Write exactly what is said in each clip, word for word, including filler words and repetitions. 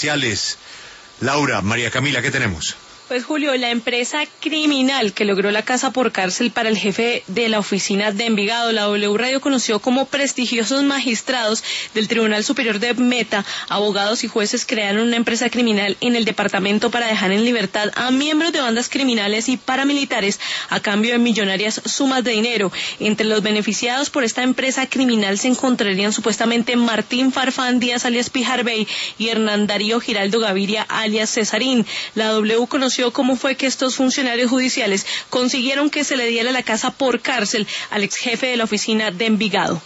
judiciales. Laura, María Camila, ¿qué tenemos? Pues Julio, la empresa criminal que logró la casa por cárcel para el jefe de la oficina de Envigado, la W Radio conoció como prestigiosos magistrados del Tribunal Superior de Meta, abogados y jueces crearon una empresa criminal en el departamento para dejar en libertad a miembros de bandas criminales y paramilitares a cambio de millonarias sumas de dinero. Entre los beneficiados por esta empresa criminal se encontrarían supuestamente Martín Farfán Díaz alias Pijar Bey y Hernán Darío Giraldo Gaviria alias Cesarín. La W conoció cómo fue que estos funcionarios judiciales consiguieron que se le diera la casa por cárcel al ex jefe de la oficina de Envigado.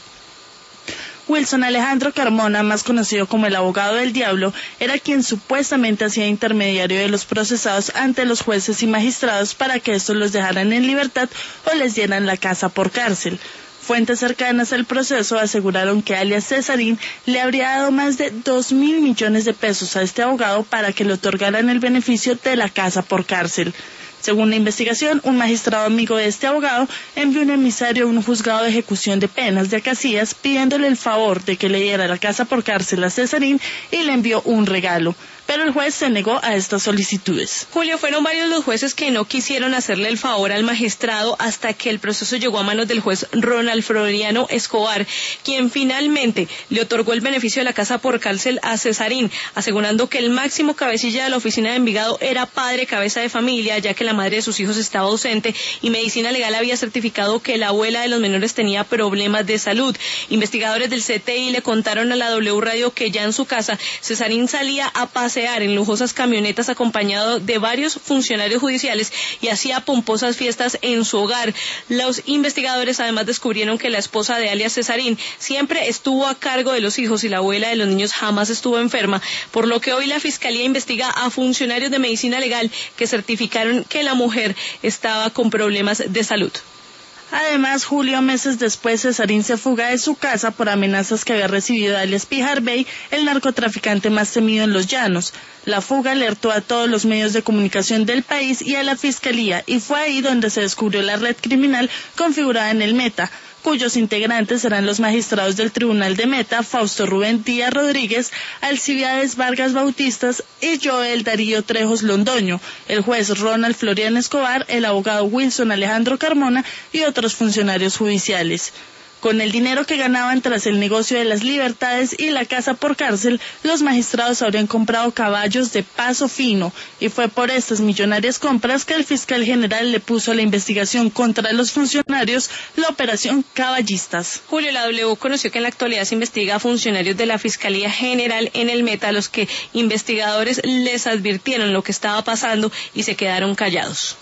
Wilson Alejandro Carmona, más conocido como el abogado del diablo, era quien supuestamente hacía intermediario de los procesados ante los jueces y magistrados para que estos los dejaran en libertad o les dieran la casa por cárcel. Fuentes cercanas al proceso aseguraron que alias Cesarín le habría dado más de dos mil millones de pesos a este abogado para que le otorgaran el beneficio de la casa por cárcel. Según la investigación, un magistrado amigo de este abogado envió un emisario a un juzgado de ejecución de penas de Casillas pidiéndole el favor de que le diera la casa por cárcel a Cesarín y le envió un regalo. Pero el juez se negó a estas solicitudes. Julio, fueron varios los jueces que no quisieron hacerle el favor al magistrado hasta que el proceso llegó a manos del juez Ronald Floriano Escobar, quien finalmente le otorgó el beneficio de la casa por cárcel a Cesarín, asegurando que el máximo cabecilla de la oficina de Envigado era padre cabeza de familia, ya que la madre de sus hijos estaba ausente y Medicina Legal había certificado que la abuela de los menores tenía problemas de salud. Investigadores del C T I le contaron a la W Radio que ya en su casa Cesarín salía a pasear en lujosas camionetas acompañado de varios funcionarios judiciales y hacía pomposas fiestas en su hogar. Los investigadores además descubrieron que la esposa de alias Cesarín siempre estuvo a cargo de los hijos y la abuela de los niños jamás estuvo enferma, por lo que hoy la Fiscalía investiga a funcionarios de Medicina Legal que certificaron que la mujer estaba con problemas de salud. Además, Julio, meses después, Cesarín se fuga de su casa por amenazas que había recibido de alias Pijar Bey, el narcotraficante más temido en los llanos. La fuga alertó a todos los medios de comunicación del país y a la Fiscalía, y fue ahí donde se descubrió la red criminal configurada en el Meta, cuyos integrantes serán los magistrados del Tribunal de Meta, Fausto Rubén Díaz Rodríguez, Alcibiades Vargas Bautistas y Joel Darío Trejos Londoño, el juez Ronald Floriano Escobar, el abogado Wilson Alejandro Carmona y otros funcionarios judiciales. Con el dinero que ganaban tras el negocio de las libertades y la casa por cárcel, los magistrados habrían comprado caballos de paso fino, y fue por estas millonarias compras que el fiscal general le puso a la investigación contra los funcionarios la operación Caballistas. Julio, la W conoció que en la actualidad se investiga a funcionarios de la Fiscalía General en el Meta, a los que investigadores les advirtieron lo que estaba pasando y se quedaron callados.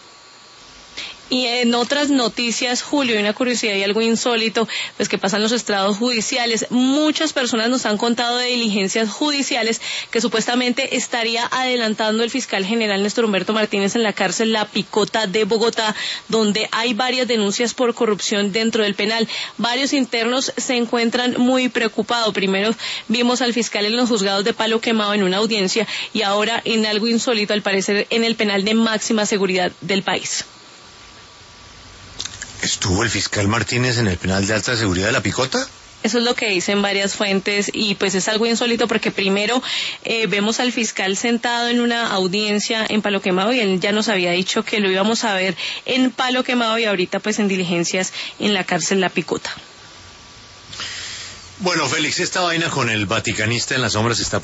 Y en otras noticias, Julio, hay una curiosidad y algo insólito, pues que pasa en los estrados judiciales. Muchas personas nos han contado de diligencias judiciales que supuestamente estaría adelantando el fiscal general Néstor Humberto Martínez en la cárcel La Picota de Bogotá, donde hay varias denuncias por corrupción dentro del penal. Varios internos se encuentran muy preocupados. Primero vimos al fiscal en los juzgados de Palo Quemado en una audiencia y ahora en algo insólito, al parecer en el penal de máxima seguridad del país. ¿Estuvo el fiscal Martínez en el penal de alta seguridad de La Picota? Eso es lo que dicen varias fuentes y pues es algo insólito porque primero eh, vemos al fiscal sentado en una audiencia en Palo Quemado y él ya nos había dicho que lo íbamos a ver en Palo Quemado y ahorita pues en diligencias en la cárcel La Picota. Bueno, Félix, esta vaina con el vaticanista en las sombras está